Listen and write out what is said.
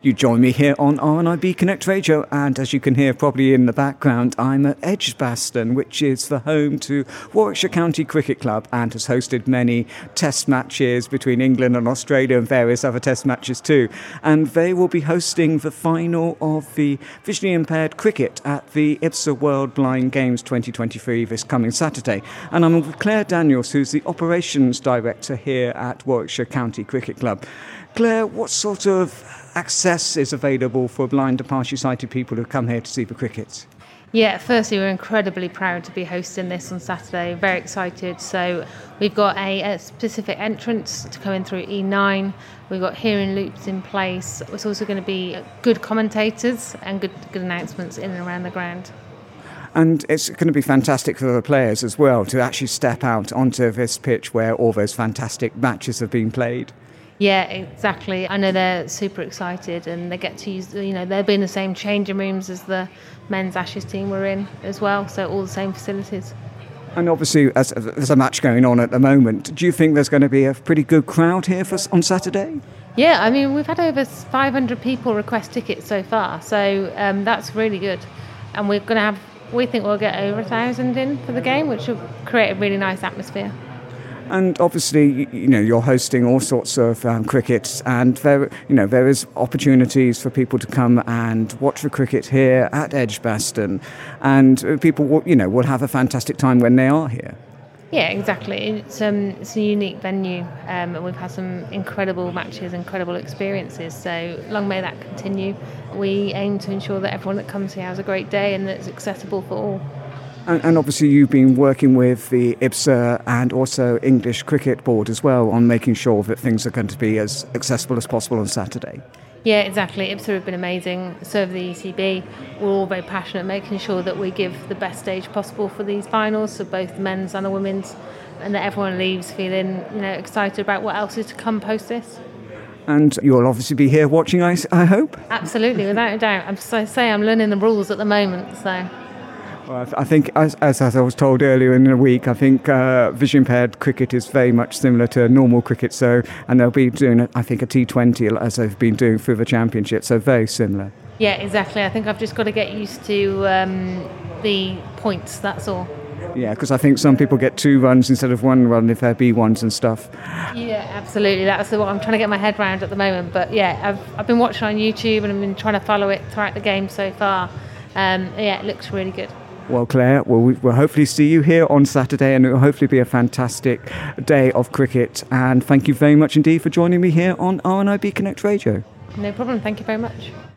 You join me here on RNIB Connect Radio, and as you can hear probably in the background, I'm at Edgbaston, which is the home to Warwickshire County Cricket Club and has hosted many test matches between England and Australia and various other test matches too. And they will be hosting the final of the visually impaired cricket at the IBSA World Blind Games 2023 this coming Saturday. And I'm with Claire Daniels, who's the Operations Director here at Warwickshire County Cricket Club. Claire, what sort of access is available for blind and partially sighted people who come here to see the cricket? Yeah, firstly, we're incredibly proud to be hosting this on Saturday. Very excited. So we've got a specific entrance to come in through E9. We've got hearing loops in place. It's also going to be good commentators and good announcements in and around the ground. And it's going to be fantastic for the players as well to actually step out onto this pitch where all those fantastic matches have been played. Yeah, exactly. I know they're super excited and they get to use, they'll be in the same changing rooms as the men's Ashes team were in as well, so all the same facilities. And obviously, as there's a match going on at the moment, do you think there's going to be a pretty good crowd here on Saturday? Yeah, I mean, we've had over 500 people request tickets so far, so that's really good. And we think we'll get over 1,000 in for the game, which will create a really nice atmosphere. And obviously, you're hosting all sorts of cricket, and there is opportunities for people to come and watch the cricket here at Edgbaston, and people will have a fantastic time when they are here. Yeah, exactly. It's a unique venue, and we've had some incredible matches, incredible experiences. So long may that continue. We aim to ensure that everyone that comes here has a great day and that it's accessible for all. And obviously you've been working with the IBSA and also English Cricket Board as well on making sure that things are going to be as accessible as possible on Saturday. Yeah, exactly. IBSA have been amazing. So have the ECB. We're all very passionate making sure that we give the best stage possible for these finals, so both the men's and the women's, and that everyone leaves feeling excited about what else is to come post this. And you'll obviously be here watching, I hope? Absolutely, without a doubt. I'm learning the rules at the moment, so... Well, I think, as I was told earlier in the week, I think vision impaired cricket is very much similar to normal cricket. And they'll be doing, I think, a T20 as they've been doing through the championship. So very similar. Yeah, exactly. I think I've just got to get used to the points. That's all. Yeah, because I think some people get 2 runs instead of 1 run if they're B1s and stuff. Yeah, absolutely. That's what I'm trying to get my head around at the moment. But yeah, I've been watching on YouTube and I've been trying to follow it throughout the game so far. Yeah, it looks really good. Well, Claire, we'll hopefully see you here on Saturday, and it will hopefully be a fantastic day of cricket. And thank you very much indeed for joining me here on RNIB Connect Radio. No problem. Thank you very much.